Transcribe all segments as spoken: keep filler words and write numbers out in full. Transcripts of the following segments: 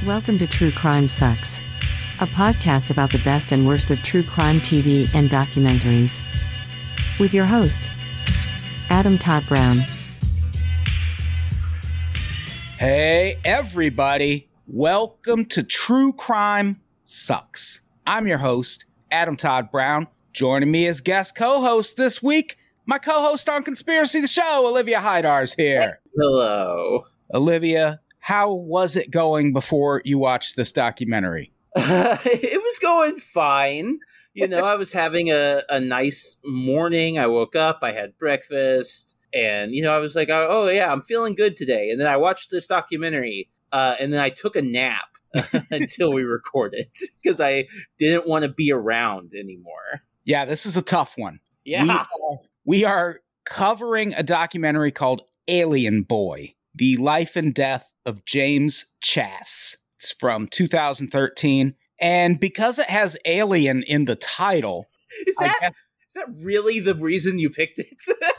Welcome to True Crime Sucks, a podcast about the best and worst of true crime T V and documentaries. With your host, Adam Todd Brown. Hey, everybody. Welcome to True Crime Sucks. I'm your host, Adam Todd Brown. Joining me as guest co-host this week, my co-host on Conspiracy the Show, Olivia Hydar's here. Hello. Olivia, how was it going before you watched this documentary? Uh, it was going fine. You know, I was having a, a nice morning. I woke up, I had breakfast, and, you know, I was like, oh, oh yeah, I'm feeling good today. And then I watched this documentary, uh, and then I took a nap until we recorded because I didn't want to be around anymore. Yeah, this is a tough one. Yeah. We are, we are covering a documentary called Alien Boy, The Life and Death of James Chass. It's from two thousand thirteen. And because it has alien in the title, Is that, guess, is that really the reason you picked it?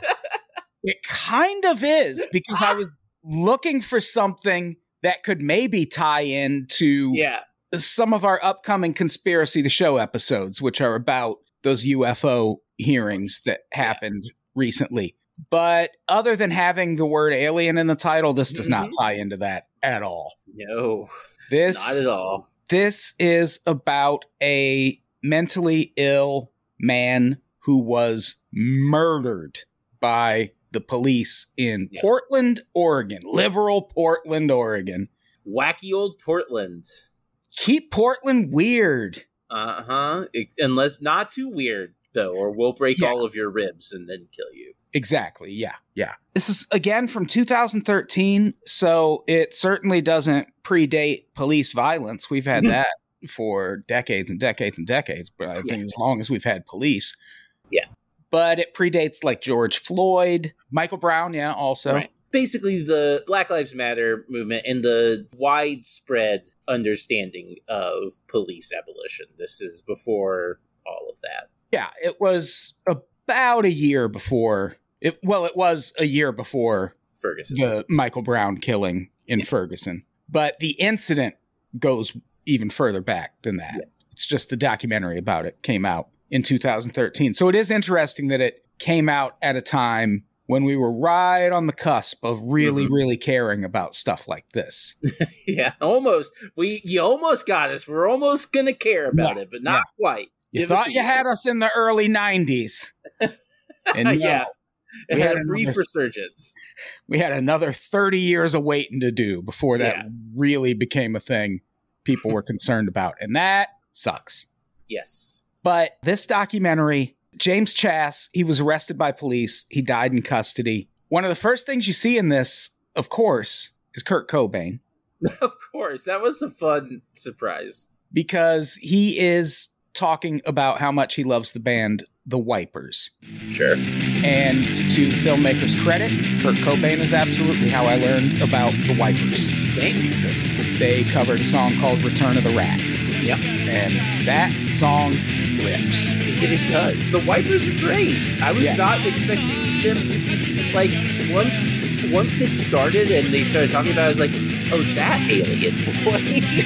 It kind of is, because I was looking for something that could maybe tie into yeah. some of our upcoming Conspiracy the Show episodes, which are about those U F O hearings that happened yeah. recently. But other than having the word alien in the title, this does mm-hmm. not tie into that at all. No, this, not at all. This is about a mentally ill man who was murdered by the police in yeah. Portland, Oregon. Liberal Portland, Oregon. Wacky old Portland. Keep Portland weird. Uh-huh. Unless not too weird, though, or we'll break yeah. all of your ribs and then kill you. Exactly. Yeah. Yeah. This is, again, from two thousand thirteen, so it certainly doesn't predate police violence. We've had that for decades and decades and decades, but I think yeah. as long as we've had police. Yeah. But it predates like George Floyd, Michael Brown, yeah, also. Right. Basically, the Black Lives Matter movement and the widespread understanding of police abolition. This is before all of that. Yeah, it was about a year before. It, well, it was a year before Ferguson, the Michael Brown killing in yeah. Ferguson. But the incident goes even further back than that. Yeah. It's just the documentary about it came out in two thousand thirteen. So it is interesting that it came out at a time when we were right on the cusp of really, mm-hmm. really caring about stuff like this. yeah, almost. We You almost got us. We're almost going to care about yeah. it, but not yeah. quite. You Give thought you year. had us in the early nineties. And no, yeah. It we had, had a another, brief resurgence. We had another thirty years of waiting to do before that yeah. really became a thing people were concerned about. And that sucks. Yes. But this documentary, James Chass, he was arrested by police. He died in custody. One of the first things you see in this, of course, is Kurt Cobain. Of course. That was a fun surprise. Because he is talking about how much he loves the band The Wipers. Sure. And to the filmmaker's credit, Kurt Cobain is absolutely how I learned about The Wipers. Thank you. Because they covered a song called Return of the Rat. Yep. And that song rips. It does. The Wipers are great. I was yeah. not expecting them to be, like, once once it started and they started talking about it, I was like, oh, that alien boy.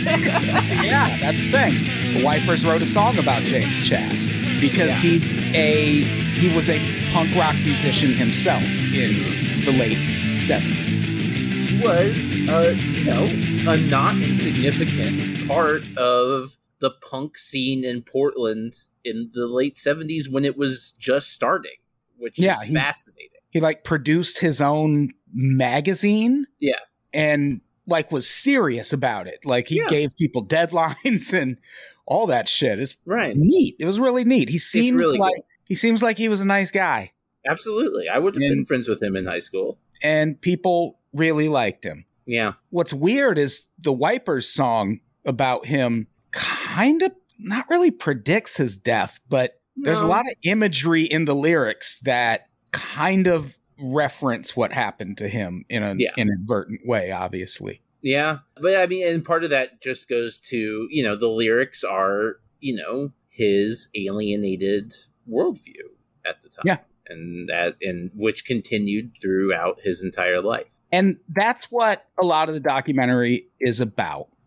Yeah, that's the thing. The Wipers wrote a song about James Chass because yeah. he's a he was a punk rock musician himself in the late seventies. He was, uh, you know, a not insignificant part of the punk scene in Portland in the late seventies when it was just starting, which yeah, is he, fascinating. He like produced his own magazine. Yeah. And like was serious about it. Like he yeah. gave people deadlines and all that shit. It's right. neat. It was really neat. He seems really like cool. he seems like he was a nice guy. Absolutely. I would have and, been friends with him in high school. And people really liked him. Yeah. What's weird is the Wipers song about him kind of not really predicts his death, but no. there's a lot of imagery in the lyrics that kind of reference what happened to him in an yeah. inadvertent way, obviously. Yeah. But I mean, and part of that just goes to, you know, the lyrics are, you know, his alienated worldview at the time. Yeah. And that, and which continued throughout his entire life. And that's what a lot of the documentary is about.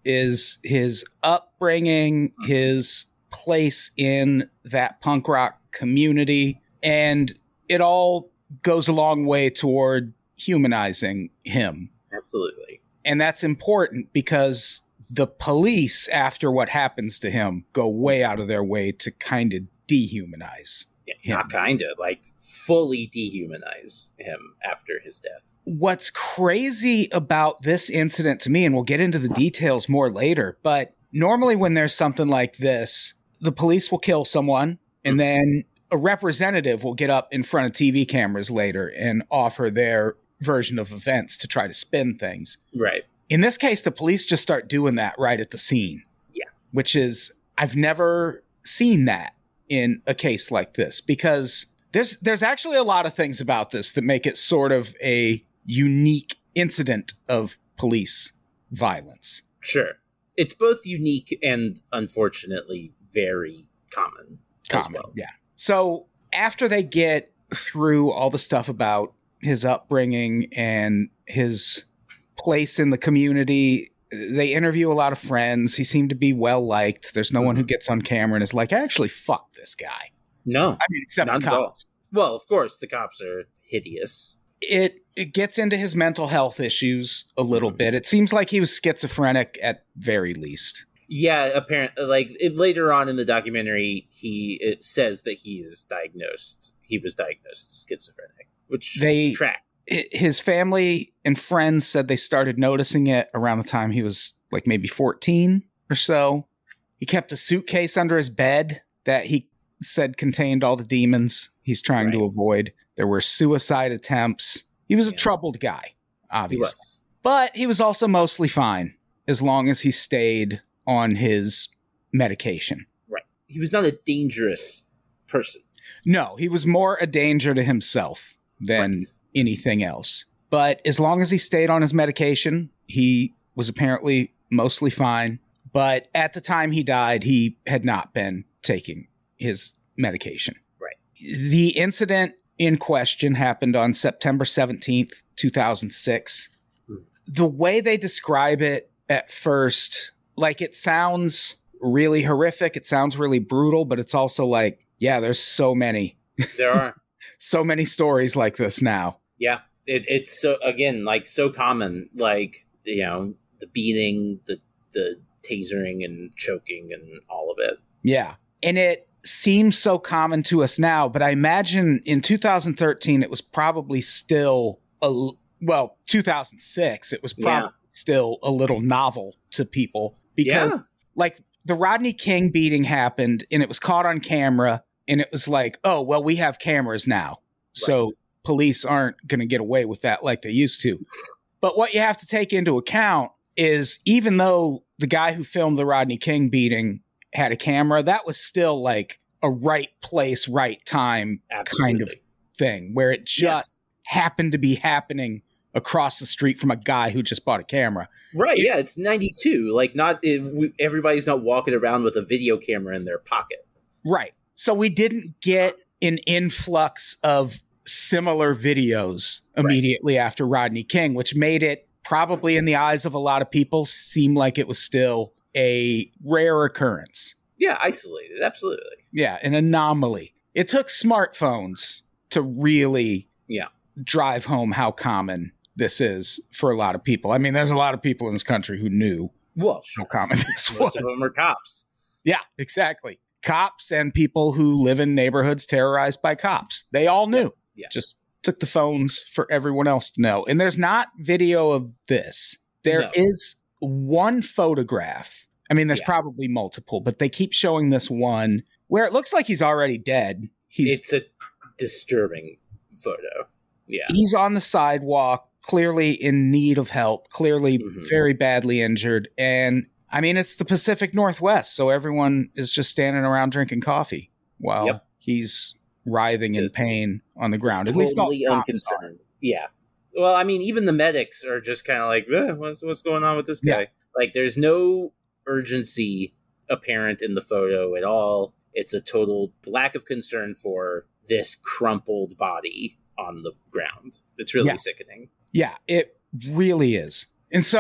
is his upbringing, his place in that punk rock community, and it all goes a long way toward humanizing him. Absolutely. And that's important because the police, after what happens to him, go way out of their way to kind of dehumanize yeah, him. Not kind of, like fully dehumanize him after his death. What's crazy about this incident to me, and we'll get into the details more later, but normally when there's something like this, the police will kill someone and then a representative will get up in front of T V cameras later and offer their version of events to try to spin things. Right. In this case, the police just start doing that right at the scene. Yeah. Which is, I've never seen that in a case like this, because there's there's actually a lot of things about this that make it sort of a unique incident of police violence. Sure. It's both unique and unfortunately very common. Common, as well. yeah. So after they get through all the stuff about his upbringing and his place in the community, they interview a lot of friends. He seemed to be well liked. There's no mm-hmm. one who gets on camera and is like, actually, fuck this guy. No. I mean, except not the cops. Well, of course, the cops are hideous. It it gets into his mental health issues a little mm-hmm. bit. It seems like he was schizophrenic at very least. Yeah, apparently, like it, later on in the documentary, he it says that he is diagnosed. He was diagnosed schizophrenic, which they tracked. His family and friends said they started noticing it around the time he was like maybe fourteen or so. He kept a suitcase under his bed that he said contained all the demons he's trying right. to avoid. There were suicide attempts. He was yeah. a troubled guy, obviously. He was. But he was also mostly fine as long as he stayed on his medication. Right. He was not a dangerous person. No, he was more a danger to himself than right. anything else. But as long as he stayed on his medication, he was apparently mostly fine. But at the time he died, he had not been taking his medication. Right. The incident in question happened on September seventeenth, two thousand six. Hmm. The way they describe it at first, like it sounds really horrific. It sounds really brutal, but it's also like, yeah, there's so many. There are. So many stories like this now. Yeah. It, it's so, again, like so common, like, you know, the beating, the, the tasering and choking and all of it. Yeah. And it seems so common to us now, but I imagine in two thousand thirteen, it was probably still a, well, two thousand six, it was probably yeah. still a little novel to people because yeah. like the Rodney King beating happened and it was caught on camera and it was like, oh, well, we have cameras now. Right. So police aren't going to get away with that like they used to. But what you have to take into account is even though the guy who filmed the Rodney King beating had a camera, that was still like a right place, right time Absolutely. kind of thing where it just yeah. happened to be happening across the street from a guy who just bought a camera. Right. It, yeah. It's ninety-two. Like not it, we, everybody's not walking around with a video camera in their pocket. Right. So we didn't get an influx of similar videos immediately right. after Rodney King, which made it probably in the eyes of a lot of people seem like it was still a rare occurrence. Yeah, isolated. Absolutely. Yeah, an anomaly. It took smartphones to really yeah. drive home how common this is for a lot of people. I mean, there's a lot of people in this country who knew well, how common this most was. Most of them are cops. Yeah, exactly. Cops and people who live in neighborhoods terrorized by cops. They all knew. Yeah. Yeah. Just took the phones for everyone else to know. And there's not video of this. There no. is one photograph. I mean, there's yeah. probably multiple, but they keep showing this one where it looks like he's already dead. He's, it's a disturbing photo. Yeah. He's on the sidewalk, clearly in need of help, clearly mm-hmm. very badly injured. And I mean, it's the Pacific Northwest, so everyone is just standing around drinking coffee while yep. he's writhing just, in pain on the ground. At totally least all unconcerned. Yeah. Well, I mean, even the medics are just kind of like, eh, what's, what's going on with this guy? Yeah. Like, there's no urgency apparent in the photo at all. It's a total lack of concern for this crumpled body on the ground. It's really yeah. sickening. Yeah, it really is. And so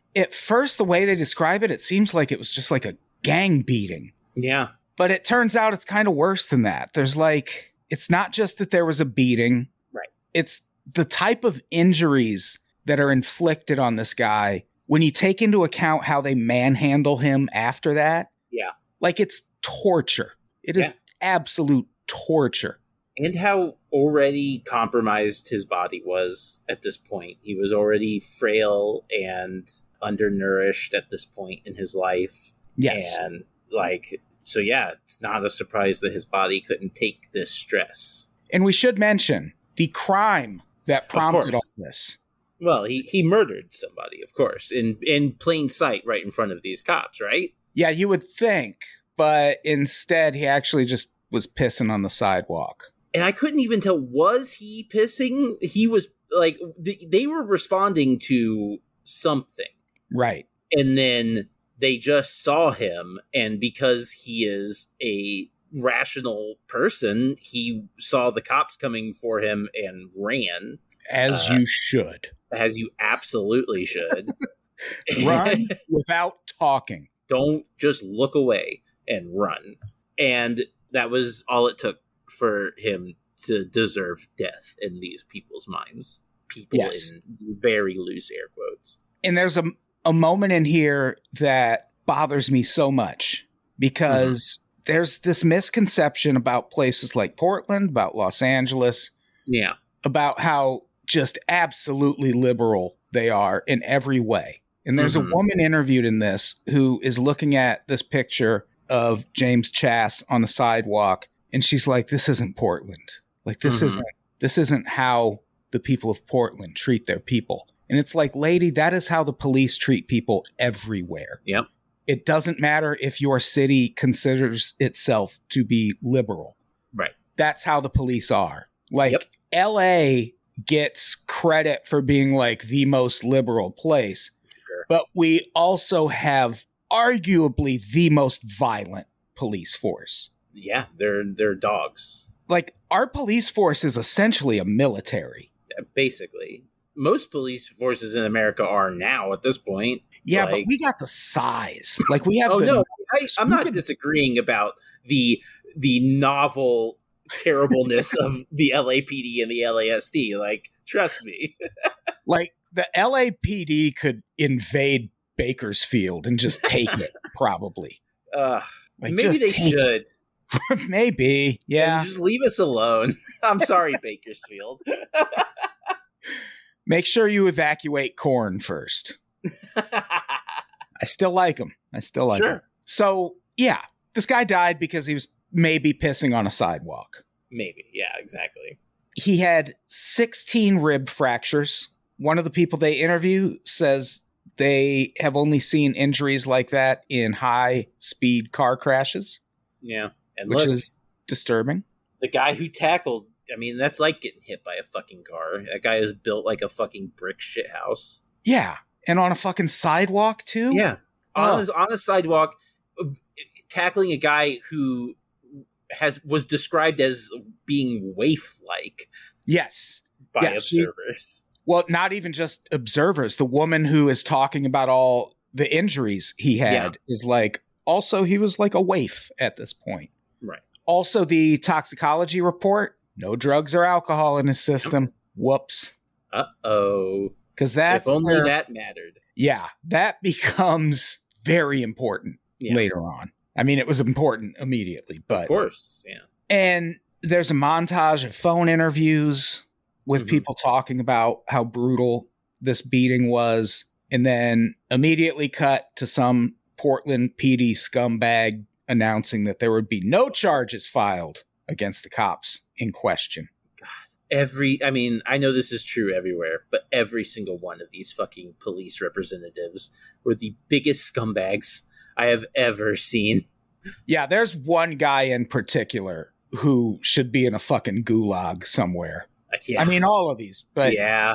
at first, the way they describe it, it seems like it was just like a gang beating. Yeah. But it turns out it's kind of worse than that. There's like, it's not just that there was a beating. Right. It's the type of injuries that are inflicted on this guy when you take into account how they manhandle him after that. Yeah. Like, it's torture. It is yeah. absolute torture. And how already compromised his body was at this point. He was already frail and undernourished at this point in his life. Yes. And like, so yeah, it's not a surprise that his body couldn't take this stress. And we should mention the crime that prompted all this. Well, he, he murdered somebody, of course, in, in plain sight right in front of these cops, right? Yeah, you would think, but instead he actually just was pissing on the sidewalk. And I couldn't even tell, was he pissing? He was like, they were responding to something. Right. And then they just saw him. And because he is a rational person, he saw the cops coming for him and ran. As uh, you should. As you absolutely should. Run without talking. Don't just look away and run. And that was all it took for him to deserve death in these people's minds. People yes. in very loose air quotes. And there's a, a moment in here that bothers me so much because mm-hmm. there's this misconception about places like Portland, about Los Angeles. Yeah. About how just absolutely liberal they are in every way. And there's mm-hmm. a woman interviewed in this who is looking at this picture of James Chass on the sidewalk. And she's like, this isn't Portland. Like, this mm-hmm. isn't, this isn't how the people of Portland treat their people. And it's like, lady, that is how the police treat people everywhere. Yep. It doesn't matter if your city considers itself to be liberal. Right. That's how the police are. Like, yep. L A gets credit for being like the most liberal place. Sure. But we also have arguably the most violent police force. Yeah, they're they're dogs. Like, our police force is essentially a military. Yeah, basically. Most police forces in America are now at this point. Yeah, like, but we got the size. Like, we have oh, the no, I, I'm not could... disagreeing about the the novel terribleness of the L A P D and the L A S D. Like, trust me. Like, the L A P D could invade Bakersfield and just take it, probably. Uh, like, maybe they should. Maybe, yeah. And just leave us alone. I'm sorry, Bakersfield. Make sure you evacuate Corn first. I still like him. I still like sure. him. So, yeah, this guy died because he was maybe pissing on a sidewalk. Maybe, yeah, exactly. He had sixteen rib fractures. One of the people they interview says they have only seen injuries like that in high-speed car crashes. Yeah. And which look, is disturbing. The guy who tackled, I mean, that's like getting hit by a fucking car. That guy is built like a fucking brick shit house. Yeah. And on a fucking sidewalk, too? Yeah. On, oh. a, on a sidewalk, tackling a guy who has was described as being waif-like. Yes. By yeah, observers. She, well, not even just observers. The woman who is talking about all the injuries he had yeah. is like, also, he was like a waif at this point. Right. Also, the toxicology report, no drugs or alcohol in his system. Yep. Whoops. Uh-oh. Because that's... If only their, that mattered. Yeah, that becomes very important yeah. later on. I mean, it was important immediately, but... Of course, yeah. And there's a montage of phone interviews with mm-hmm. people talking about how brutal this beating was, and then immediately cut to some Portland P D scumbag announcing that there would be no charges filed against the cops in question. God, every, I mean, I know this is true everywhere, but every single one of these fucking police representatives were the biggest scumbags I have ever seen. Yeah, there's one guy in particular who should be in a fucking gulag somewhere. Yeah. I mean, all of these, but yeah,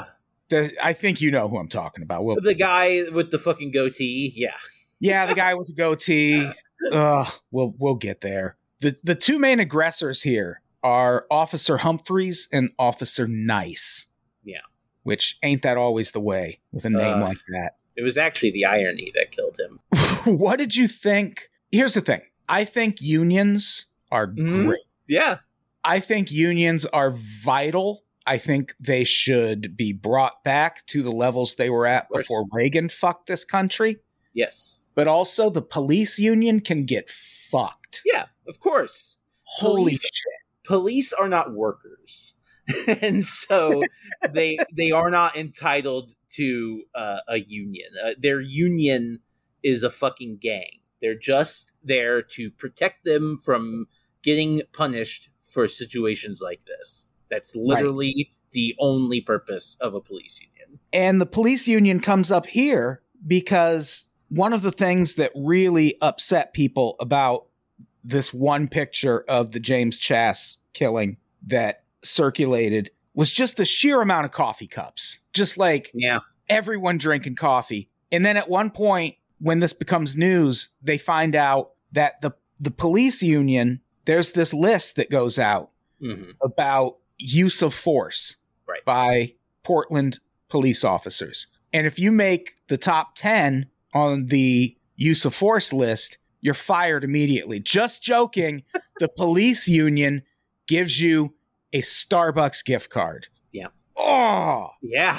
I think you know who I'm talking about. We'll, the guy with the fucking goatee, yeah. Yeah, the guy with the goatee. Uh, we'll we'll get there. The the two main aggressors here are Officer Humphreys and Officer Nice. Yeah. Which ain't that always the way with a name uh, like that. It was actually the irony that killed him. What did you think? Here's the thing. I think unions are Mhm. great. Yeah. I think unions are vital. I think they should be brought back to the levels they were at course. before Reagan fucked this country. Yes. But also the police union can get fucked. Yeah, of course. Holy Police- shit. Police are not workers. And so they they are not entitled to uh, a union. Uh, their union is a fucking gang. They're just there to protect them from getting punished for situations like this. That's literally right. the only purpose of a police union. And the police union comes up here because one of the things that really upset people about this one picture of the James Chass killing that circulated was just the sheer amount of coffee cups. Just like yeah. everyone drinking coffee. And then at one point, when this becomes news, they find out that the, the police union, there's this list that goes out mm-hmm. about use of force right. by Portland police officers. And if you make the top ten on the use of force list, you're fired immediately. Just joking. The police union gives you a Starbucks gift card. Yeah. Oh. Yeah.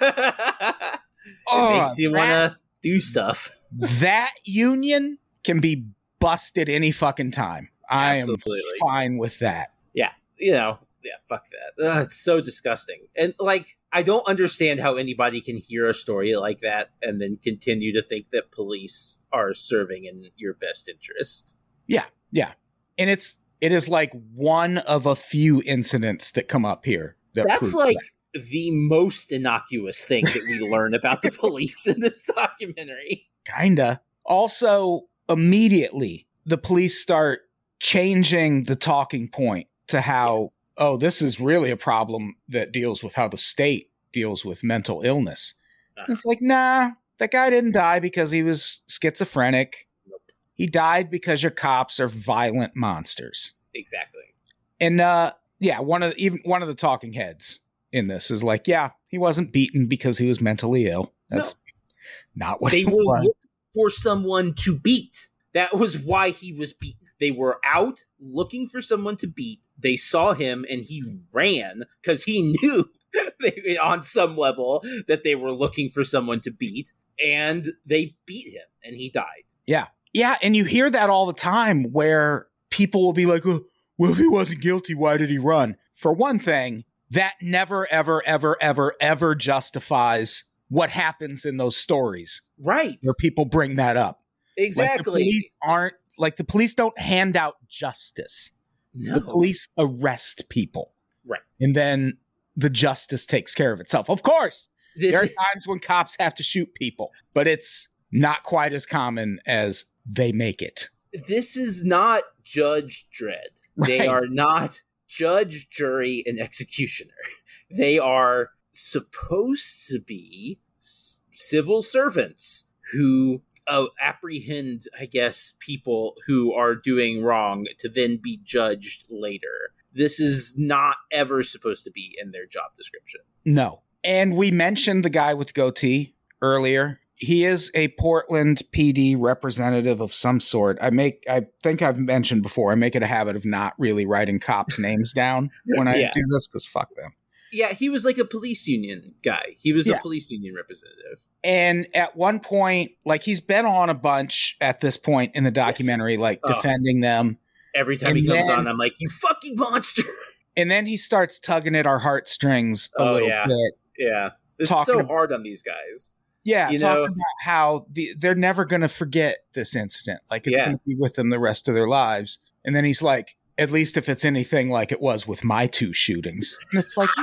oh, it makes you want to do stuff. That union can be busted any fucking time. I Absolutely. am fine with that. Yeah. You know, yeah, fuck that. Ugh, it's so disgusting. And like, I don't understand how anybody can hear a story like that and then continue to think that police are serving in your best interest. Yeah. Yeah. And it's, it is like one of a few incidents that come up here. That That's like that. the most innocuous thing that we learn about the police in this documentary. Kinda. Also, immediately, the police start changing the talking point to how, yes. oh, this is really a problem that deals with how the state deals with mental illness. Uh-huh. It's like, nah, that guy didn't die because he was schizophrenic. Nope. He died because your cops are violent monsters. Exactly. And uh, yeah, one of the, even one of the talking heads in this is like, yeah, he wasn't beaten because he was mentally ill. That's no. not what they he were was. looking for someone to beat. That was why he was beaten. They were out looking for someone to beat. They saw him and he ran because he knew they, on some level that they were looking for someone to beat, and they beat him and he died. Yeah. Yeah. And you hear that all the time where people will be like, oh, well, if he wasn't guilty, why did he run? For one thing, that never, ever, ever, ever, ever justifies what happens in those stories. Right. Where people bring that up. Exactly. Like the police aren't, like the police don't hand out justice. No. The police arrest people. Right. And then the justice takes care of itself. Of course, this there are is- times when cops have to shoot people, but it's not quite as common as they make it. This is not Judge Dredd. They Right. are not judge, jury, and executioner. They are supposed to be s- civil servants who uh, apprehend, I guess, people who are doing wrong to then be judged later. This is not ever supposed to be in their job description. No. And we mentioned the guy with goatee earlier. He is a Portland P D representative of some sort. I make, I think I've mentioned before, I make it a habit of not really writing cops' names down when I Yeah. do this because fuck them. Yeah, he was like a police union guy. He was Yeah. a police union representative. And at one point, like he's been on a bunch at this point in the documentary, yes. like oh. defending them. Every time And he comes then, on, I'm like, you fucking monster. And then he starts tugging at our heartstrings a oh, little yeah. bit. Yeah. It's Talking so about, hard on these guys. Yeah, you talking know, about how the, they're never going to forget this incident. Like it's Yeah. going to be with them the rest of their lives. And then he's like, at least if it's anything like it was with my two shootings. And it's like,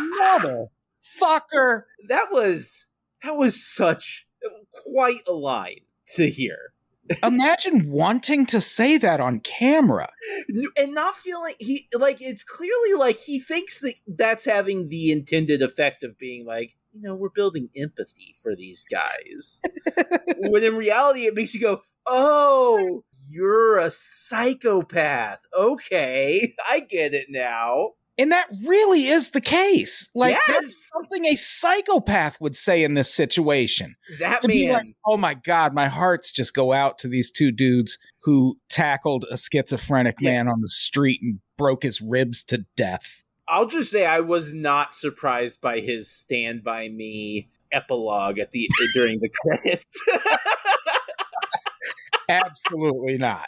motherfucker. That was that was such quite a line to hear. Imagine wanting to say that on camera. And not feeling he like it's clearly like he thinks that that's having the intended effect of being like, you know, we're building empathy for these guys. When in reality it makes you go, oh, you're a psychopath. Okay, I get it now. And that really is the case. Like, Yes! That's something a psychopath would say in this situation. That to man. Be like, oh my God, my hearts just go out to these two dudes who tackled a schizophrenic yeah. man on the street and broke his ribs to death. I'll just say I was not surprised by his Stand By Me epilogue at the during the credits. Absolutely not.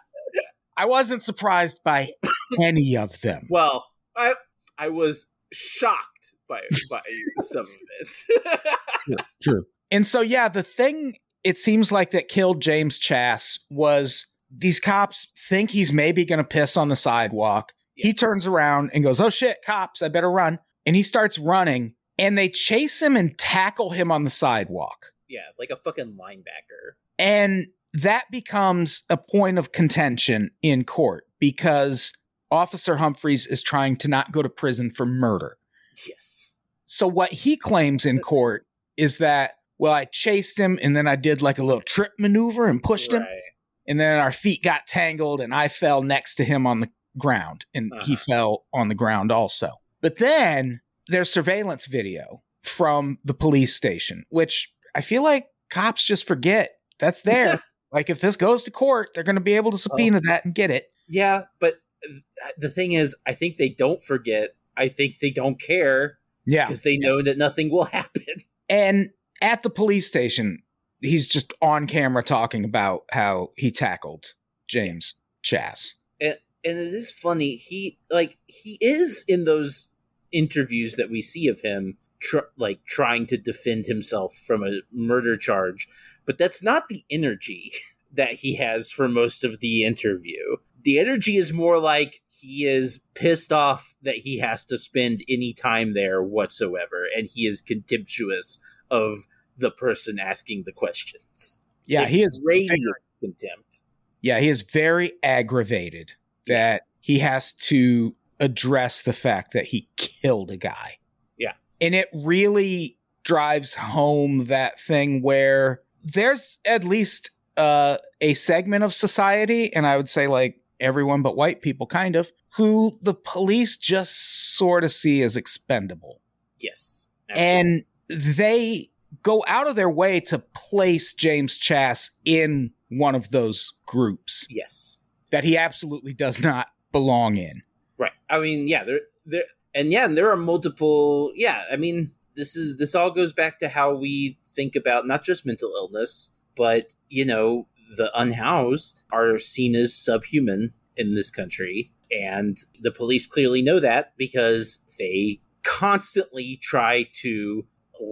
I wasn't surprised by any of them. Well, I I was shocked by by some of it. True, true. And so, yeah, the thing it seems like that killed James Chass was these cops think he's maybe going to piss on the sidewalk. Yeah. He turns around and goes, oh shit, cops, I better run. And he starts running and they chase him and tackle him on the sidewalk. Yeah, like a fucking linebacker. And that becomes a point of contention in court because Officer Humphreys is trying to not go to prison for murder. Yes. So what he claims in court is that, well, I chased him and then I did like a little trip maneuver and pushed right. him. And then our feet got tangled and I fell next to him on the ground and uh-huh. he fell on the ground also. But then there's surveillance video from the police station, which I feel like cops just forget that's there. Like if this goes to court, they're going to be able to subpoena oh. that and get it. Yeah, but the thing is, I think they don't forget. I think they don't care. Yeah. Because they know that nothing will happen. And at the police station, he's just on camera talking about how he tackled James Chass. And, and it is funny. He like he is in those interviews that we see of him tr- like trying to defend himself from a murder charge. But that's not the energy that he has for most of the interview. The energy is more like he is pissed off that he has to spend any time there whatsoever, and he is contemptuous of the person asking the questions. Yeah, it's he is raging contempt. Yeah, he is very aggravated that he has to address the fact that he killed a guy. Yeah. And it really drives home that thing where there's at least uh, a segment of society, and I would say like everyone but white people kind of, who the police just sort of see as expendable. Yes. Absolutely. And they go out of their way to place James Chass in one of those groups. Yes. That he absolutely does not belong in. Right. I mean, yeah, there there and yeah, and there are multiple yeah, I mean, this is this all goes back to how we think about not just mental illness, but, you know, the unhoused are seen as subhuman in this country. And the police clearly know that because they constantly try to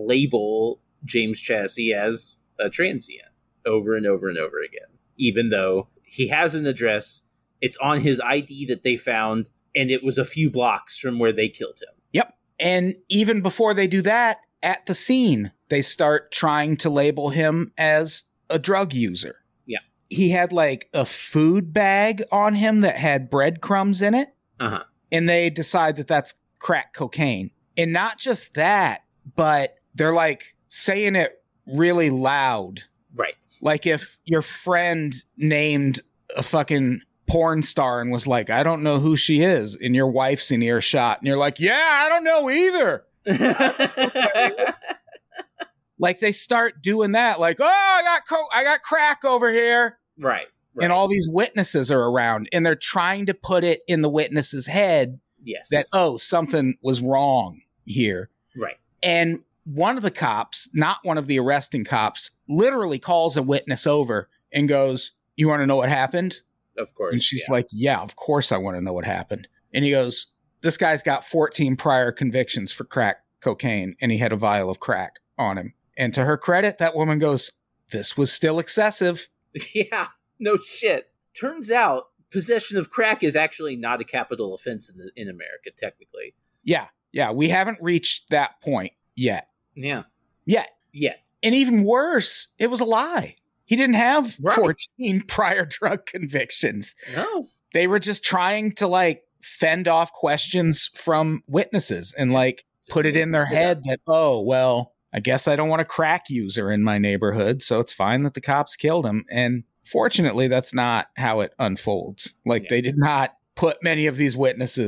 label James Chassie as a transient over and over and over again. Even though he has an address, it's on his I D that they found, and it was a few blocks from where they killed him. Yep. And even before they do that, at the scene, they start trying to label him as a drug user. Yeah. He had like a food bag on him that had breadcrumbs in it. Uh-huh. And they decide that that's crack cocaine. And not just that, but they're like saying it really loud. Right. Like if your friend named a fucking porn star and was like, I don't know who she is, and your wife's in earshot, and you're like, yeah, I don't know either. Like they start doing that, like, oh, I got co- I got crack over here. Right, right. And all these witnesses are around, and they're trying to put it in the witness's head yes. that, oh, something was wrong here. Right. And one of the cops, not one of the arresting cops, literally calls a witness over and goes, you want to know what happened? Of course. And she's yeah. like, yeah, of course I want to know what happened. And he goes, this guy's got fourteen prior convictions for crack cocaine, and he had a vial of crack on him. And to her credit, that woman goes, this was still excessive. Yeah, no shit. Turns out possession of crack is actually not a capital offense in, the, in America, technically. Yeah, yeah. We haven't reached that point yet. Yeah. Yet. Yet. And even worse, it was a lie. He didn't have right. fourteen prior drug convictions. No. They were just trying to, like, fend off questions from witnesses and, like, put it in their head that, oh, well, I guess I don't want a crack user in my neighborhood, so it's fine that the cops killed him. And fortunately, that's not how it unfolds. Like, yeah. They did not put many of these witnesses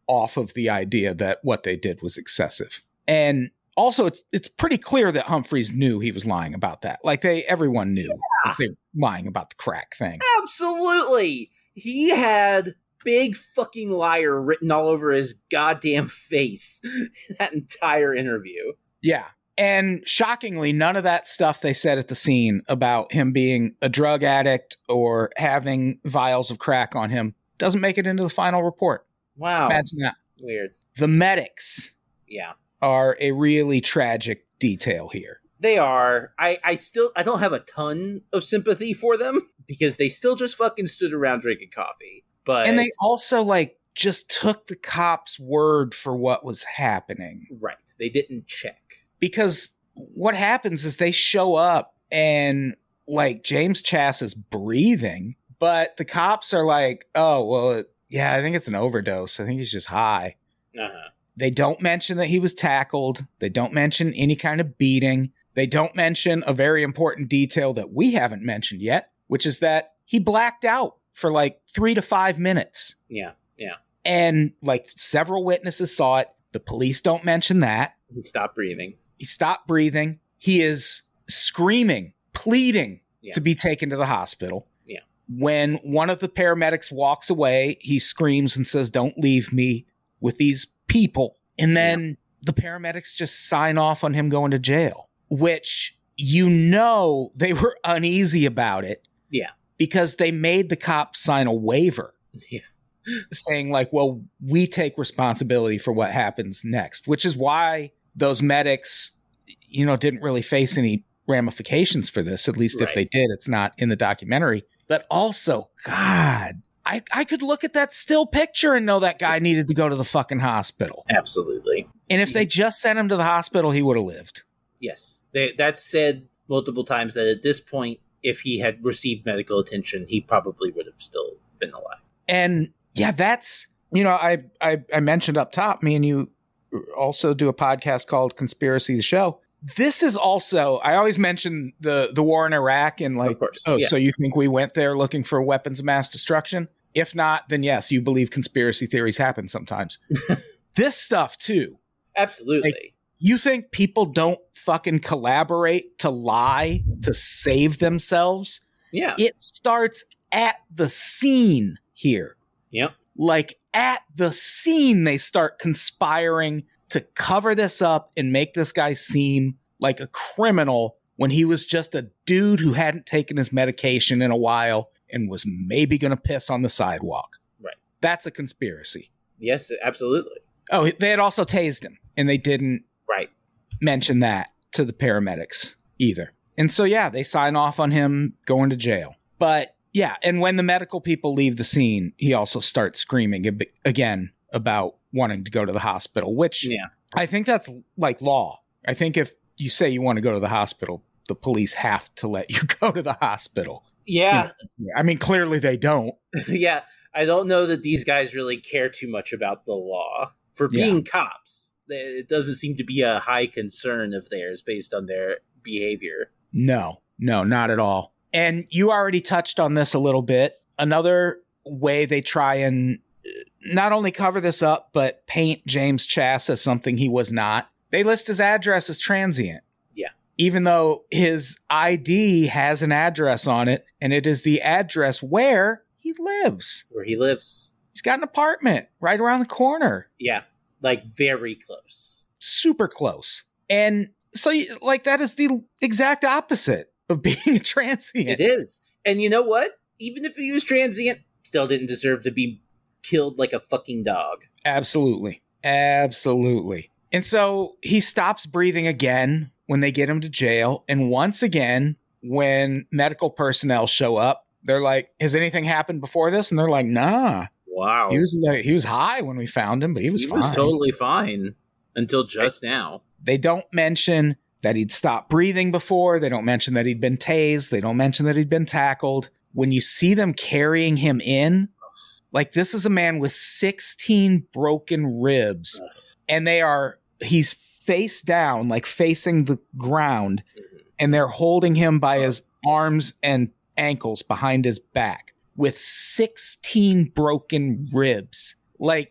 off of the idea that what they did was excessive. And also, it's it's pretty clear that Humphreys knew he was lying about that. Like, they, everyone knew Yeah. that they were lying about the crack thing. Absolutely. He had big fucking liar written all over his goddamn face that entire interview. Yeah. And shockingly, none of that stuff they said at the scene about him being a drug addict or having vials of crack on him doesn't make it into the final report. Wow. Imagine that. Weird. The medics Yeah. are a really tragic detail here. They are. I, I still I don't have a ton of sympathy for them because they still just fucking stood around drinking coffee. But And they also like just took the cops' word for what was happening. right. They didn't check. Because what happens is they show up and like James Chass is breathing, but the cops are like, oh, well, it, yeah, I think it's an overdose. I think he's just high. Uh-huh. They don't mention that he was tackled. They don't mention any kind of beating. They don't mention a very important detail that we haven't mentioned yet, which is that he blacked out for like three to five minutes. Yeah. Yeah. And like several witnesses saw it. The police don't mention that. He stopped breathing. He stopped breathing. He is screaming, pleading Yeah. to be taken to the hospital. Yeah. When one of the paramedics walks away, he screams and says, don't leave me with these people. And then the paramedics just sign off on him going to jail, which you know they were uneasy about it. Yeah. Because they made the cops sign a waiver. Yeah. Saying like, well, we take responsibility for what happens next, which is why those medics, you know, didn't really face any ramifications for this. At least Right. if they did, it's not in the documentary. But also, God, I, I could look at that still picture and know that guy needed to go to the fucking hospital. Absolutely. And if they just sent him to the hospital, he would have lived. Yes. They, that's said multiple times that at this point, if he had received medical attention, he probably would have still been alive. And yeah, that's, you know, I, I, I mentioned up top, me and you also do a podcast called Conspiracy the Show. This is also, I always mention the, the war in Iraq and like, Of course, oh, yeah. so you think we went there looking for weapons of mass destruction? If not, then yes, you believe conspiracy theories happen sometimes. This stuff too. Absolutely. Like, you think people don't fucking collaborate to lie to save themselves? yeah. It starts at the scene here. Yep. Like at the scene, they start conspiring to cover this up and make this guy seem like a criminal when he was just a dude who hadn't taken his medication in a while and was maybe going to piss on the sidewalk. Right. That's a conspiracy. Yes, absolutely. Oh, they had also tased him, and they didn't Right. mention that to the paramedics either. And so, yeah, they sign off on him going to jail. But yeah, and when the medical people leave the scene, he also starts screaming ab- again about wanting to go to the hospital, which Yeah. I think that's like law. I think if you say you want to go to the hospital, the police have to let you go to the hospital. Yeah. I mean, clearly they don't. Yeah. I don't know that these guys really care too much about the law. For being Yeah. cops, it doesn't seem to be a high concern of theirs based on their behavior. No, no, not at all. And you already touched on this a little bit. Another way they try and not only cover this up, but paint James Chass as something he was not. They list his address as transient. Yeah. Even though his I D has an address on it, and it is the address where he lives. Where he lives. He's got an apartment right around the corner. Yeah. Like very close. Super close. And so, you- like, that is the exact opposite of being a transient. It is. And you know what? Even if he was transient, still didn't deserve to be killed like a fucking dog. Absolutely. Absolutely. And so he stops breathing again when they get him to jail. And once again, when medical personnel show up, they're like, has anything happened before this? And they're like, nah. Wow. He was like, he was high when we found him, but he was he fine. was totally fine until just now. They don't mention that he'd stopped breathing before. They don't mention that he'd been tased. They don't mention that he'd been tackled. When you see them carrying him in, like, this is a man with sixteen broken ribs, and they are, he's face down, like facing the ground, and they're holding him by his arms and ankles behind his back with sixteen broken ribs. Like,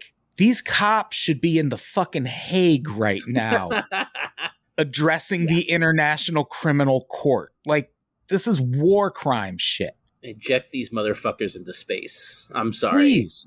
these cops should be in the fucking Hague right now addressing yeah. the International Criminal Court. Like, this is war crime shit. Eject these motherfuckers into space. I'm sorry. Please.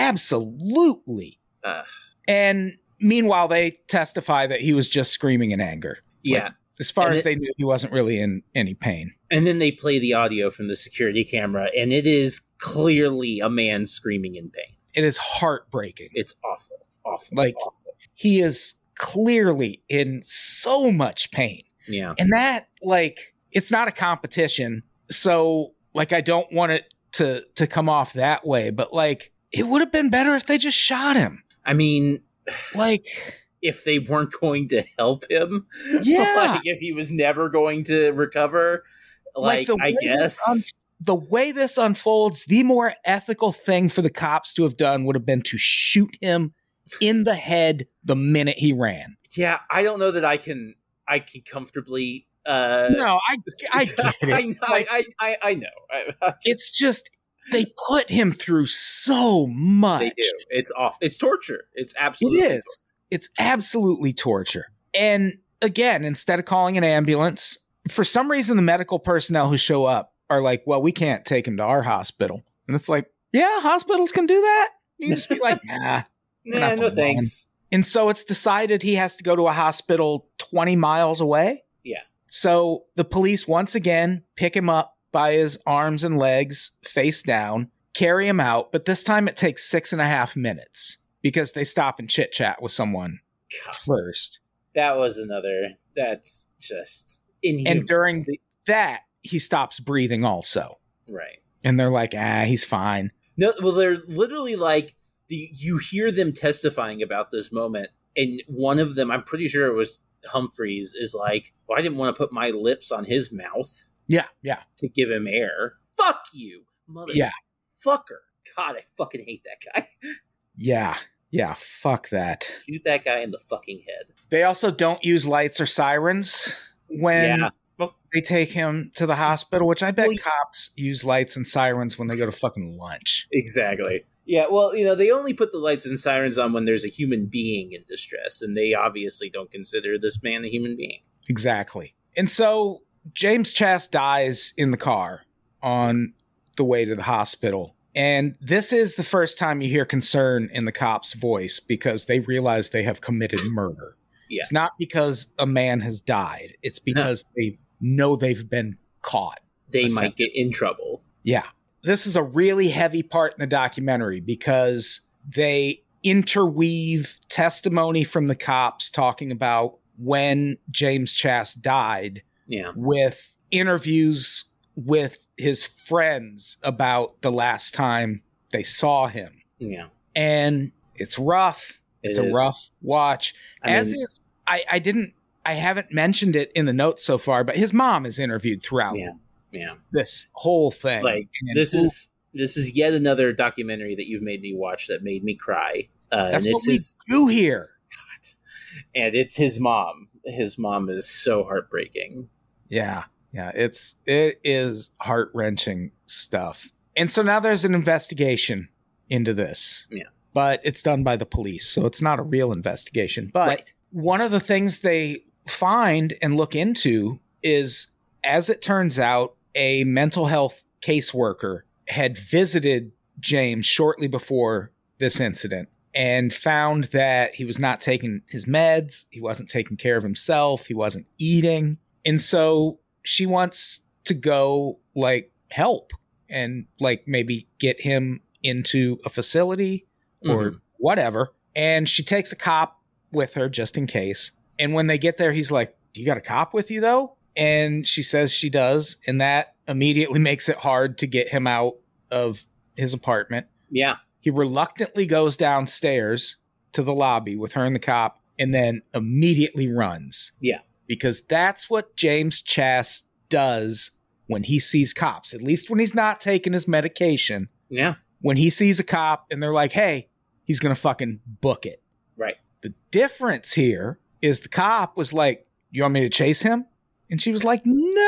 Absolutely. Uh, and meanwhile, they testify that he was just screaming in anger. Yeah. Like, as far and as it, they knew, he wasn't really in any pain. And then they play the audio from the security camera, and it is clearly a man screaming in pain. It is heartbreaking. It's awful. Awful. Like, awful. He is clearly in so much pain. Yeah. And that, like, it's not a competition. So, like, I don't want it to, to come off that way. But, like, it would have been better if they just shot him. I mean, like... if they weren't going to help him, yeah. like if he was never going to recover, like, like I guess un- the way this unfolds, the more ethical thing for the cops to have done would have been to shoot him in the head the minute he ran. Yeah, I don't know that I can, I can comfortably. Uh, no, I, I get it. I, like, I, I, I know. It's just. They put him through so much. They do. It's off. It's torture. It's absolutely. It is. Torture. It's absolutely torture. And again, instead of calling an ambulance, for some reason, the medical personnel who show up are like, well, we can't take him to our hospital. And it's like, yeah, hospitals can do that. You can just be like, nah. Nah, no thanks. And so it's decided he has to go to a hospital twenty miles away. Yeah. So the police once again pick him up by his arms and legs, face down, carry him out. But this time it takes six and a half minutes. Because they stop and chit chat with someone God, first. That was another. That's just inhuman. And during that, he stops breathing also. Right. And they're like, ah, he's fine. No, well, they're literally like, the, you hear them testifying about this moment. And one of them, I'm pretty sure it was Humphreys, is like, well, I didn't want to put my lips on his mouth. Yeah, yeah. To give him air. Fuck you, mother. Yeah. Fucker. God, I fucking hate that guy. Yeah, yeah, fuck that. Shoot that guy in the fucking head. They also don't use lights or sirens when yeah. well, they take him to the hospital, which I bet well, cops use lights and sirens when they go to fucking lunch. Exactly. Yeah, well, you know, they only put the lights and sirens on when there's a human being in distress, and they obviously don't consider this man a human being. Exactly. And so James Chass dies in the car on the way to the hospital. And this is the first time you hear concern in the cop's voice because they realize they have committed murder. Yeah. It's not because a man has died. It's because no. they know they've been caught. They might get in trouble. Yeah. This is a really heavy part in the documentary because they interweave testimony from the cops talking about when James Chass died yeah. with interviews with his friends about the last time they saw him. Yeah. And it's rough. It it's is. a rough watch. I As mean, is, I, I didn't, I haven't mentioned it in the notes so far, but his mom is interviewed throughout yeah. Yeah. this whole thing. Like, and this ooh, is, this is yet another documentary that you've made me watch that made me cry. Uh, that's and what it's we his, do here. God. And it's his mom. His mom is so heartbreaking. Yeah. Yeah, it's it is heart-wrenching stuff. And so now there's an investigation into this. Yeah. But it's done by the police, so it's not a real investigation. But right. one of the things they find and look into is, as it turns out, a mental health caseworker had visited James shortly before this incident and found that he was not taking his meds, he wasn't taking care of himself, he wasn't eating. And so she wants to go, like, help and, like, maybe get him into a facility or mm-hmm. whatever. And she takes a cop with her just in case. And when they get there, he's like, "Do you got a cop with you, though?" And she says she does. And that immediately makes it hard to get him out of his apartment. Yeah. He reluctantly goes downstairs to the lobby with her and the cop and then immediately runs. Yeah. Because that's what James Chass does when he sees cops, at least when he's not taking his medication. Yeah. When he sees a cop and they're like, hey, he's going to fucking book it. Right. The difference here is the cop was like, you want me to chase him? And she was like,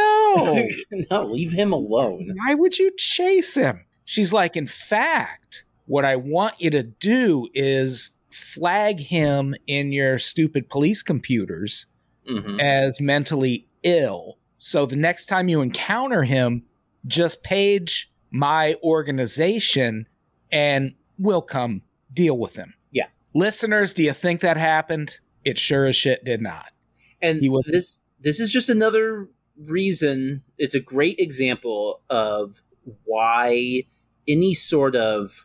no. No, leave him alone. Why would you chase him? She's like, in fact, what I want you to do is flag him in your stupid police computers Mm-hmm. as mentally ill. So the next time you encounter him, just page my organization and we'll come deal with him. Yeah. Listeners, do you think that happened? It sure as shit did not. And He was- this this is just another reason. It's a great example of why any sort of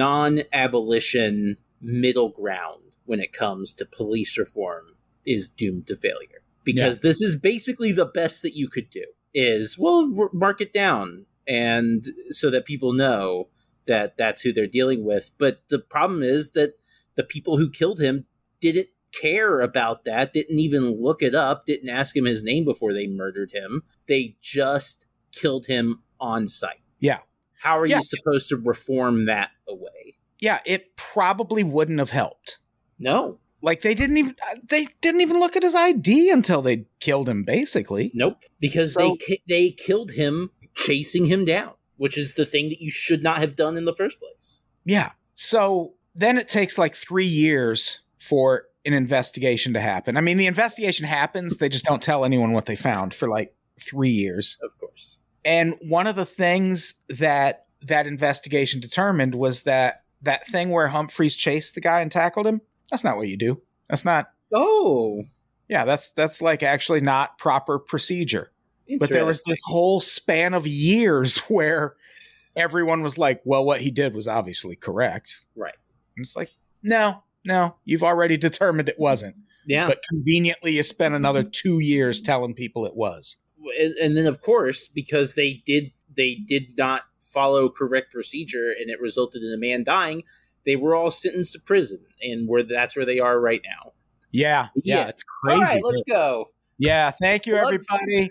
non-abolition middle ground when it comes to police reform is doomed to failure. Because yeah. this is basically the best that you could do is, well, r- mark it down and so that people know that that's who they're dealing with. But the problem is that the people who killed him didn't care about that, didn't even look it up, didn't ask him his name before they murdered him. They just killed him on sight. Yeah. How are yeah. you supposed to reform that away? Yeah, it probably wouldn't have helped. No. Like they didn't even they didn't even look at his I D until they killed him, basically. Nope, because so, they they killed him chasing him down, which is the thing that you should not have done in the first place. Yeah. So then it takes like three years for an investigation to happen. I mean, the investigation happens, they just don't tell anyone what they found for like three years. Of course. And one of the things that that investigation determined was that that thing where Humphreys chased the guy and tackled him, that's not what you do. That's not. Oh. Yeah, that's that's like actually not proper procedure. But there was this whole span of years where everyone was like, well, what he did was obviously correct. Right. And it's like, no, no, you've already determined it wasn't. Yeah. But conveniently, you spent another two years telling people it was. And, and then, of course, because they did they did not follow correct procedure and it resulted in a man dying, they were all sentenced to prison, and where that's where they are right now. Yeah, yeah, yeah. It's crazy. All right, let's go. Yeah, thank you, Plugs. everybody.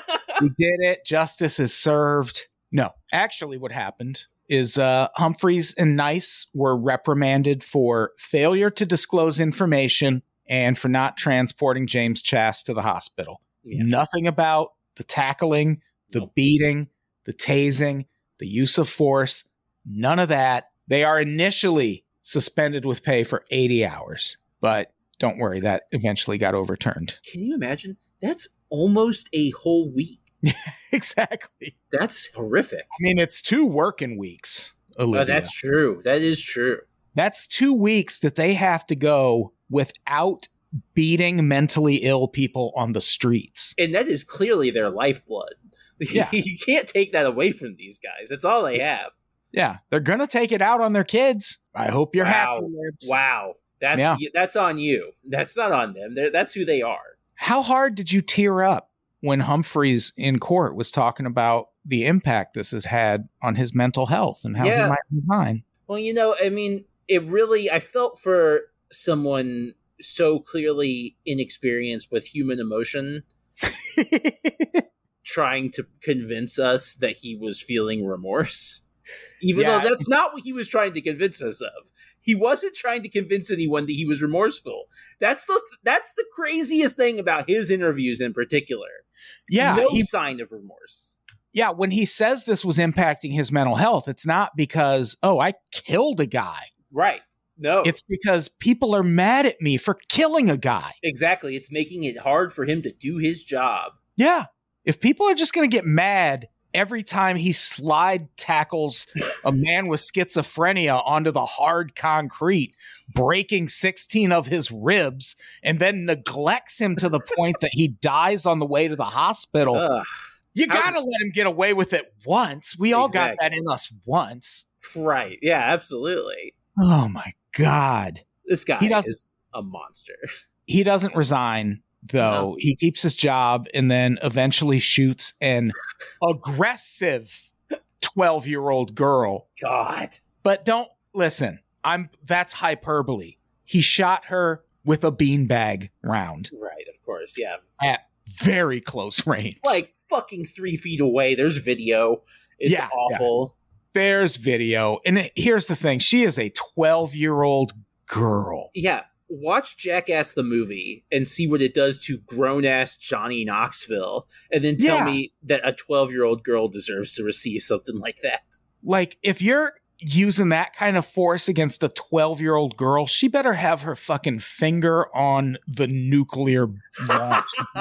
We did it. Justice is served. No, actually, what happened is uh, Humphreys and Nice were reprimanded for failure to disclose information and for not transporting James Chass to the hospital. Yeah. Nothing about the tackling, the nope. beating, the tasing, the use of force. None of that. They are initially suspended with pay for eighty hours, but don't worry, that eventually got overturned. Can you imagine? That's almost a whole week. Exactly. That's horrific. I mean, it's two working weeks, Olivia. Oh, that's true. That is true. That's two weeks that they have to go without beating mentally ill people on the streets. And that is clearly their lifeblood. Yeah. You can't take that away from these guys. It's all they have. Yeah, they're going to take it out on their kids. I hope you're wow. happy, Libs. Wow. That's yeah. that's on you. That's not on them. They're, that's who they are. How hard did you tear up when Humphreys in court was talking about the impact this has had on his mental health and how yeah. he might resign? Well, you know, I mean, it really, I felt for someone so clearly inexperienced with human emotion trying to convince us that he was feeling remorse. Even yeah. though that's not what he was trying to convince us of. He wasn't trying to convince anyone that he was remorseful. That's the that's the craziest thing about his interviews in particular. Yeah, no he, sign of remorse. Yeah, when he says this was impacting his mental health, it's not because, oh, I killed a guy. Right. No. It's because people are mad at me for killing a guy. Exactly. It's making it hard for him to do his job. Yeah. If people are just going to get mad every time he slide tackles a man with schizophrenia onto the hard concrete, breaking sixteen of his ribs, and then neglects him to the point that he dies on the way to the hospital, Ugh. you got to let him get away with it once. We all exactly. got that in us once. Right. Yeah, absolutely. Oh, my God. This guy is a monster. He doesn't resign. Though no. He keeps his job and then eventually shoots an aggressive twelve-year-old girl. God. But don't listen. I'm that's hyperbole. He shot her with a beanbag round. Right, of course, yeah. At very close range. Like fucking three feet away. There's video. It's yeah, awful. Yeah. There's video. And here's the thing. She is a twelve-year-old girl. Yeah. Watch Jackass the movie and see what it does to grown-ass Johnny Knoxville, and then tell yeah. me that a twelve-year-old girl deserves to receive something like that. Like, if you're using that kind of force against a twelve-year-old girl, she better have her fucking finger on the nuclear launch.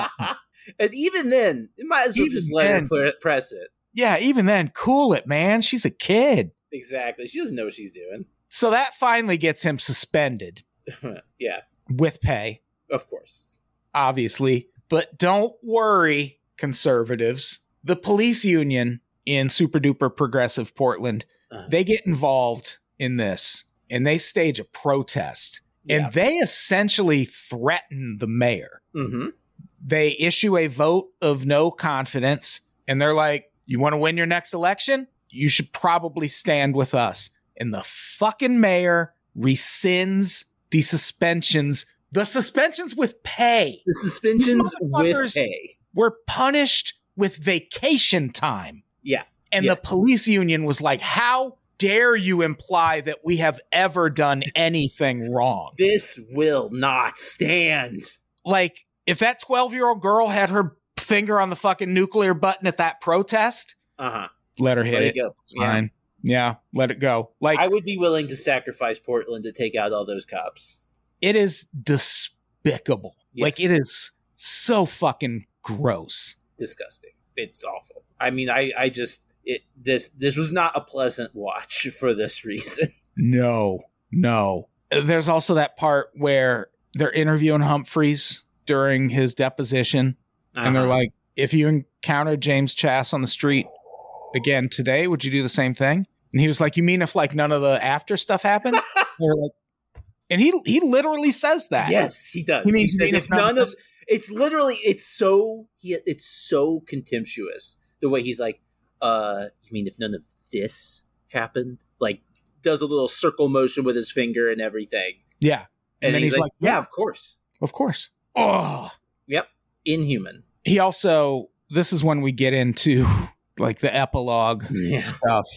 And even then, you might as well Even just let then. her pl- press it. Yeah, even then, cool it, man. She's a kid. Exactly. She doesn't know what she's doing. So that finally gets him suspended Yeah, with pay, of course. obviously. But don't worry, conservatives. The police union in super duper progressive Portland, Uh-huh. they get involved in this and they stage a protest. Yeah. And they essentially threaten the mayor. Mm-hmm. They issue a vote of no confidence and they're like, you want to win your next election? You should probably stand with us. And the fucking mayor rescinds the suspensions, the suspensions with pay. The suspensions These with motherfuckers- pay. Were punished with vacation time. Yeah. And Yes. the police union was like, how dare you imply that we have ever done anything wrong? This will not stand. Like, if that twelve-year-old girl had her finger on the fucking nuclear button at that protest, Uh-huh. let her hit Let it. it go. It's Yeah. fine. Yeah, let it go. Like, I would be willing to sacrifice Portland to take out all those cops. it is despicable. Yes. Like, it is so fucking gross. Disgusting. It's awful. I mean, I, I just it this this was not a pleasant watch for this reason. No, no. There's also that part where they're interviewing Humphreys during his deposition, and they're Uh-huh. like, if you encountered James Chass on the street again today, would you do the same thing? And he was like, you mean if like none of the after stuff happened? They were like, and he he literally says that. Yes, he does. He He, means said mean if if none none of of this- it's literally it's so he it's so contemptuous the way he's like, uh, you mean if none of this happened? Like does a little circle motion with his finger and everything. Yeah. And, And, then he's, he's, like, like, yeah, of course. of course. Oh. Yep. Inhuman. He also, this is when we get into like the epilogue Yeah. stuff.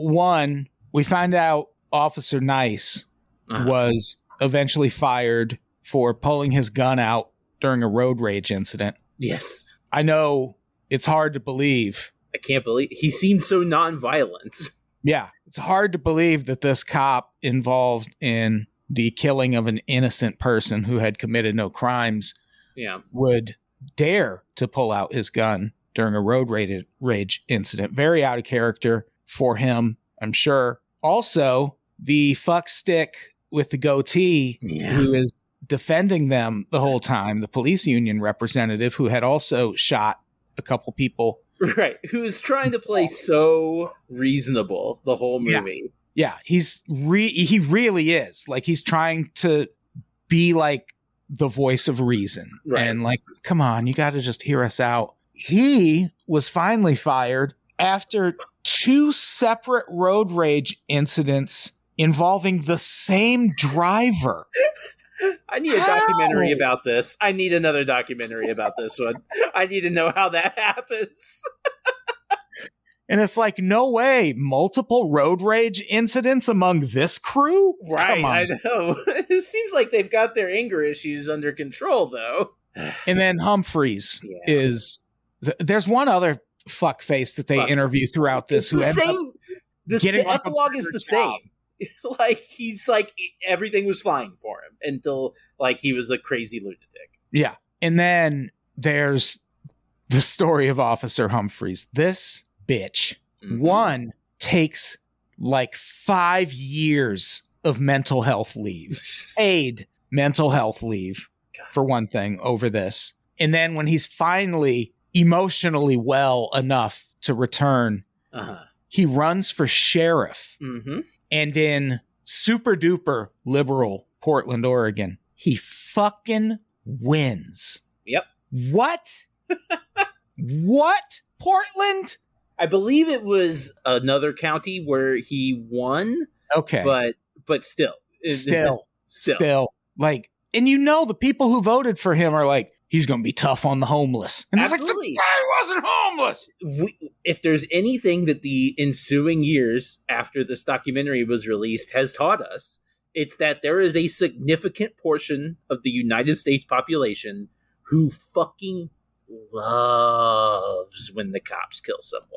One, we find out Officer Nice Uh-huh. was eventually fired for pulling his gun out during a road rage incident. Yes. I know it's hard to believe. I can't believe he seemed so nonviolent. Yeah, it's hard to believe that this cop involved in the killing of an innocent person who had committed no crimes Yeah. would dare to pull out his gun during a road rage, rage incident. Very out of character for him, I'm sure. Also, the fuck stick with the goatee Yeah. who is defending them the whole time, the police union representative who had also shot a couple people. Right. Who's trying to play so reasonable the whole Yeah. movie. Yeah, he's re- he really is. Like he's trying to be like the voice of reason. Right. And like, come on, you got to just hear us out. He was finally fired after two separate road rage incidents involving the same driver. I need a How? documentary about this. I need another documentary about this one. I need to know how that happens. And it's like, no way, multiple road rage incidents among this crew? Right, Come on. I know. It seems like they've got their anger issues under control, though. And then Humphreys Yeah. is th- there's one other fuck face that they Fuck. interview throughout this It's who the ends up same. This, getting the like a epilogue is better the job. same. Like he's like everything was fine for him until like he was a crazy lunatic. Yeah. And then there's the story of Officer Humphreys. This bitch, Mhm. one, takes like five years of mental health leave, paid mental health leave, God. for one thing, over this. And then when he's finally emotionally well enough to return, Uh-huh. he runs for sheriff. Mm-hmm. And in super duper liberal Portland, Oregon, he fucking wins. Yep. What? What? Portland? I believe it was another county where he won, Okay. but but still, still, still, still, like, and you know, the people who voted for him are like, he's going to be tough on the homeless. And it's like, Absolutely. the guy wasn't homeless. we, if there's anything that the ensuing years after this documentary was released has taught us, it's that there is a significant portion of the United States population who fucking loves when the cops kill someone.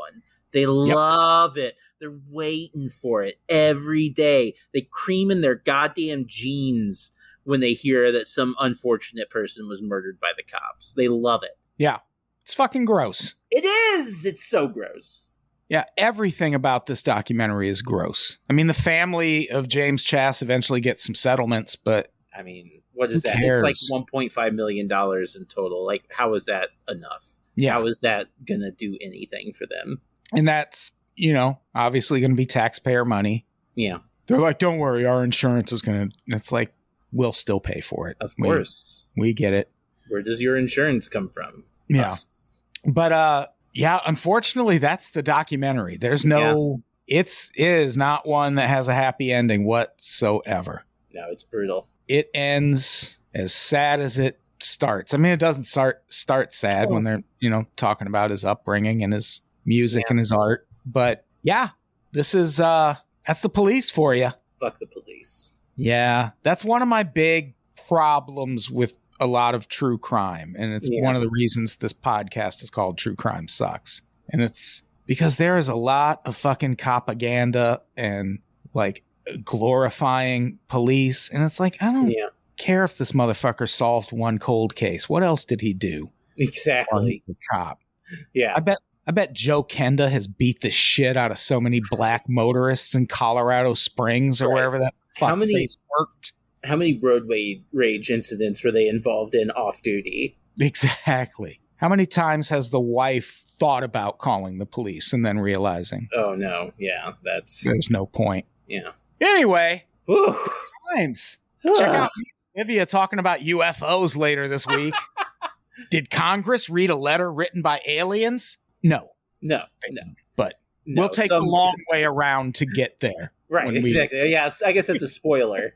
They love yep. it. They're waiting for it every day. They cream in their goddamn jeans when they hear that some unfortunate person was murdered by the cops. They love it. Yeah. It's fucking gross. It is. It's so gross. Yeah. Everything about this documentary is gross. I mean, the family of James Chass eventually gets some settlements, but I mean, what is who that? cares? It's like one point five million dollars in total. Like, how is that enough? Yeah. How is that going to do anything for them? And that's, you know, obviously going to be taxpayer money. Yeah. They're like, don't worry, our insurance is going to, it's like, we'll still pay for it. Of course. We, we get it. Where does your insurance come from? Yeah. Us. But, uh, yeah, unfortunately, that's the documentary. There's no, yeah. it's, it is not one that has a happy ending whatsoever. No, it's brutal. It ends as sad as it starts. I mean, it doesn't start, start sad oh. when they're, you know, talking about his upbringing and his music yeah. and his art. But yeah, this is, uh, that's the police for you. Fuck the police. Yeah. That's one of my big problems with a lot of true crime. And it's yeah. one of the reasons this podcast is called True Crime Sucks. And it's because there is a lot of fucking propaganda and like glorifying police. And it's like, I don't yeah. care if this motherfucker solved one cold case. What else did he do? Exactly. The cop. Yeah. I bet I bet Joe Kenda has beat the shit out of so many black motorists in Colorado Springs or right. wherever that fuck how many, face worked. How many road rage incidents were they involved in off duty? Exactly. How many times has the wife thought about calling the police and then realizing? Oh, no. Yeah, that's... There's no point. Yeah. Anyway. Whew. Times. Check out Olivia talking about U F Os later this week. Did Congress read a letter written by aliens? No. No, no. But no, we'll take some, the long way around to get there. Right, exactly. We... Yeah, I guess that's a spoiler.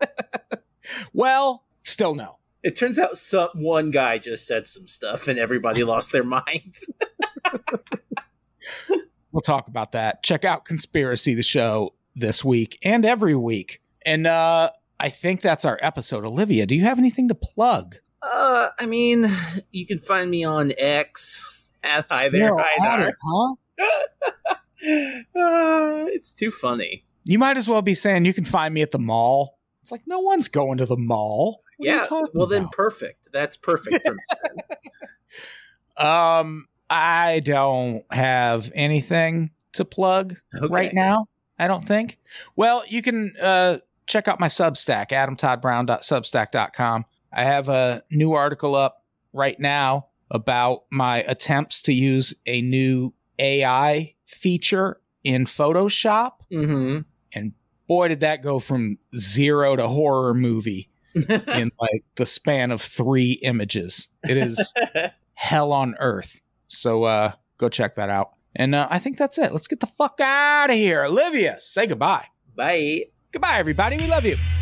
Well, still no. It turns out some one guy just said some stuff and everybody lost their minds. We'll talk about that. Check out Conspiracy, the show, this week and every week. And uh, I think that's our episode. Olivia, do you have anything to plug? Uh, I mean, you can find me on X at Hi There, Hi There. Huh? uh, it's too funny. You might as well be saying you can find me at the mall. It's like, no one's going to the mall. What yeah, well about? Then perfect. That's perfect for me. um, I don't have anything to plug okay. right now, I don't think. Well, you can uh, check out my Substack, adam todd brown dot substack dot com. I have a new article up right now about my attempts to use a new A I feature in Photoshop. Mm-hmm. And boy, did that go from zero to horror movie in like the span of three images. It is hell on earth. So uh, go check that out. And uh, I think that's it. Let's get the fuck out of here. Olivia, say goodbye. Bye. Goodbye, everybody. We love you.